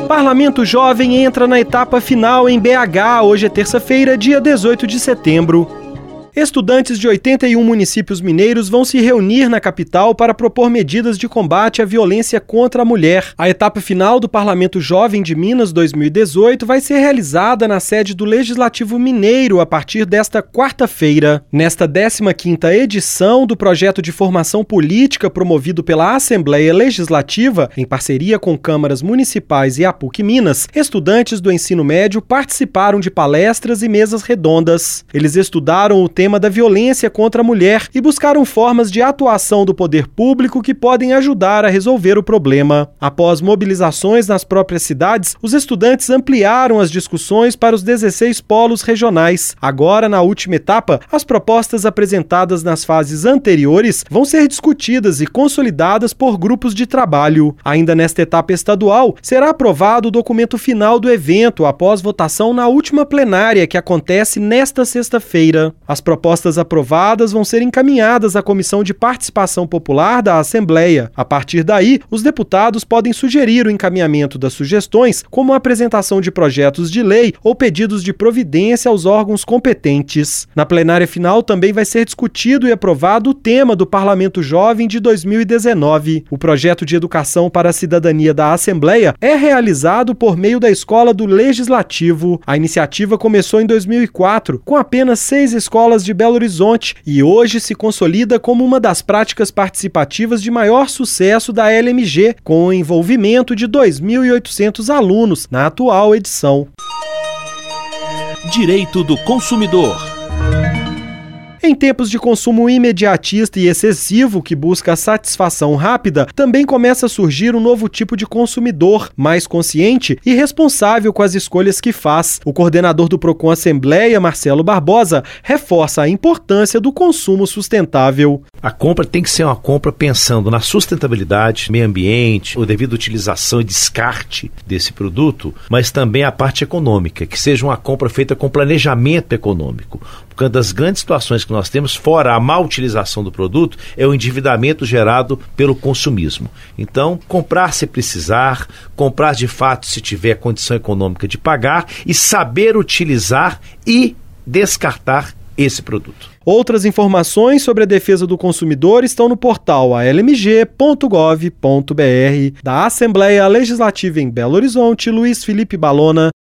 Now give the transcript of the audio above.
Parlamento Jovem entra na etapa final em BH. Hoje é terça-feira, dia 18 de setembro. Estudantes de 81 municípios mineiros vão se reunir na capital para propor medidas de combate à violência contra a mulher. A etapa final do Parlamento Jovem de Minas 2018 vai ser realizada na sede do Legislativo Mineiro a partir desta quarta-feira. Nesta 15ª edição do projeto de formação política promovido pela Assembleia Legislativa, em parceria com câmaras municipais e a PUC Minas, estudantes do ensino médio participaram de palestras e mesas redondas. Eles estudaram o tema da violência contra a mulher e buscaram formas de atuação do poder público que podem ajudar a resolver o problema. Após mobilizações nas próprias cidades, os estudantes ampliaram as discussões para os 16 polos regionais. Agora, na última etapa, as propostas apresentadas nas fases anteriores vão ser discutidas e consolidadas por grupos de trabalho. Ainda nesta etapa estadual, será aprovado o documento final do evento após votação na última plenária, que acontece nesta sexta-feira. As propostas aprovadas vão ser encaminhadas à Comissão de Participação Popular da Assembleia. A partir daí, os deputados podem sugerir o encaminhamento das sugestões, como a apresentação de projetos de lei ou pedidos de providência aos órgãos competentes. Na plenária final também vai ser discutido e aprovado o tema do Parlamento Jovem de 2019. O projeto de educação para a cidadania da Assembleia é realizado por meio da Escola do Legislativo. A iniciativa começou em 2004, com apenas 6 escolas de Belo Horizonte e hoje se consolida como uma das práticas participativas de maior sucesso da LMG, com o envolvimento de 2.800 alunos na atual edição. Direito do consumidor. Em tempos de consumo imediatista e excessivo que busca a satisfação rápida, também começa a surgir um novo tipo de consumidor, mais consciente e responsável com as escolhas que faz. O coordenador do Procon Assembleia, Marcelo Barbosa, reforça a importância do consumo sustentável. A compra tem que ser uma compra pensando na sustentabilidade, meio ambiente, a devida utilização e descarte desse produto, mas também a parte econômica, que seja uma compra feita com planejamento econômico. Porque uma das grandes situações que nós temos, fora a má utilização do produto, é o endividamento gerado pelo consumismo. Então, comprar se precisar, comprar de fato se tiver condição econômica de pagar e saber utilizar e descartar esse produto. Outras informações sobre a defesa do consumidor estão no portal almg.gov.br. Da Assembleia Legislativa em Belo Horizonte, Luiz Felipe Balona.